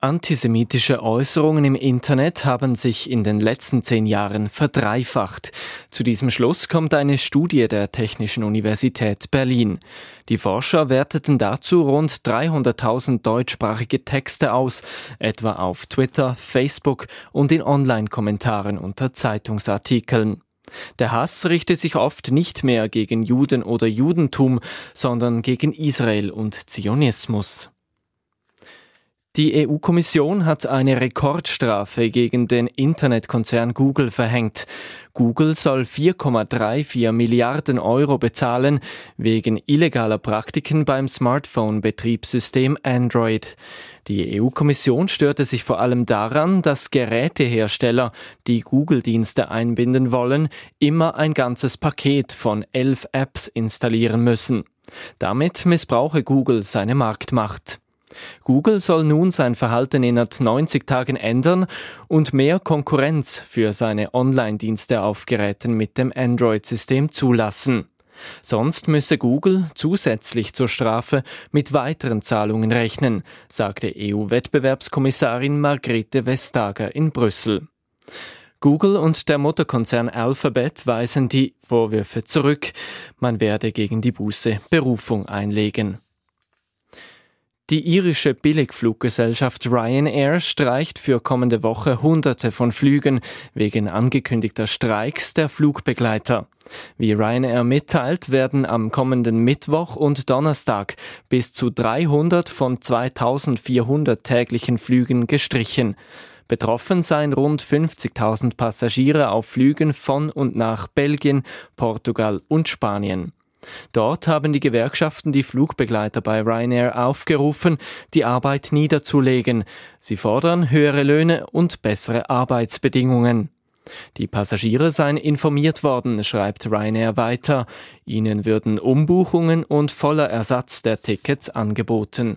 Antisemitische Äußerungen im Internet haben sich in den letzten 10 Jahren verdreifacht. Zu diesem Schluss kommt eine Studie der Technischen Universität Berlin. Die Forscher werteten dazu rund 300.000 deutschsprachige Texte aus, etwa auf Twitter, Facebook und in Online-Kommentaren unter Zeitungsartikeln. Der Hass richtet sich oft nicht mehr gegen Juden oder Judentum, sondern gegen Israel und Zionismus. Die EU-Kommission hat eine Rekordstrafe gegen den Internetkonzern Google verhängt. Google soll 4,34 Milliarden Euro bezahlen wegen illegaler Praktiken beim Smartphone-Betriebssystem Android. Die EU-Kommission störte sich vor allem daran, dass Gerätehersteller, die Google-Dienste einbinden wollen, immer ein ganzes Paket von 11 Apps installieren müssen. Damit missbrauche Google seine Marktmacht. Google soll nun sein Verhalten innerhalb 90 Tagen ändern und mehr Konkurrenz für seine Online-Dienste auf Geräten mit dem Android-System zulassen. Sonst müsse Google zusätzlich zur Strafe mit weiteren Zahlungen rechnen, sagte EU-Wettbewerbskommissarin Margrethe Vestager in Brüssel. Google und der Mutterkonzern Alphabet weisen die Vorwürfe zurück. Man werde gegen die Buße Berufung einlegen. Die irische Billigfluggesellschaft Ryanair streicht für kommende Woche Hunderte von Flügen wegen angekündigter Streiks der Flugbegleiter. Wie Ryanair mitteilt, werden am kommenden Mittwoch und Donnerstag bis zu 300 von 2.400 täglichen Flügen gestrichen. Betroffen seien rund 50.000 Passagiere auf Flügen von und nach Belgien, Portugal und Spanien. Dort haben die Gewerkschaften die Flugbegleiter bei Ryanair aufgerufen, die Arbeit niederzulegen. Sie fordern höhere Löhne und bessere Arbeitsbedingungen. Die Passagiere seien informiert worden, schreibt Ryanair weiter. Ihnen würden Umbuchungen und voller Ersatz der Tickets angeboten.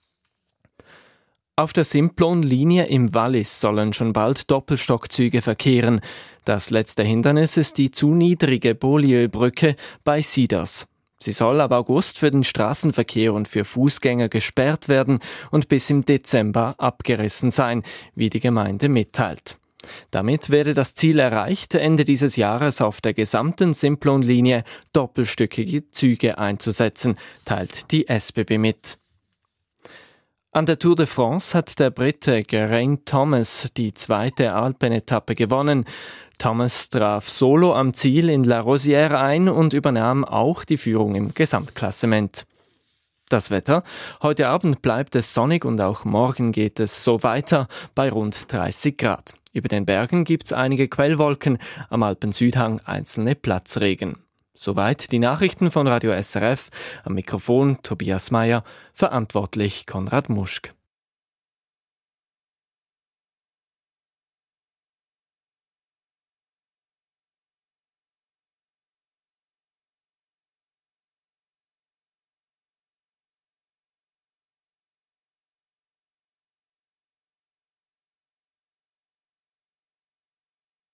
Auf der Simplon-Linie im Wallis sollen schon bald Doppelstockzüge verkehren. Das letzte Hindernis ist die zu niedrige Beaulieu-Brücke bei Siders. Sie soll ab August für den Straßenverkehr und für Fußgänger gesperrt werden und bis im Dezember abgerissen sein, wie die Gemeinde mitteilt. Damit werde das Ziel erreicht, Ende dieses Jahres auf der gesamten Simplon-Linie doppelstöckige Züge einzusetzen, teilt die SBB mit. An der Tour de France hat der Brite Geraint Thomas die zweite Alpenetappe gewonnen. Thomas traf solo am Ziel in La Rosière ein und übernahm auch die Führung im Gesamtklassement. Das Wetter: Heute Abend bleibt es sonnig und auch morgen geht es so weiter bei rund 30 Grad. Über den Bergen gibt's einige Quellwolken, am Alpensüdhang einzelne Platzregen. Soweit die Nachrichten von Radio SRF. Am Mikrofon Tobias Meyer, verantwortlich Konrad Muschk.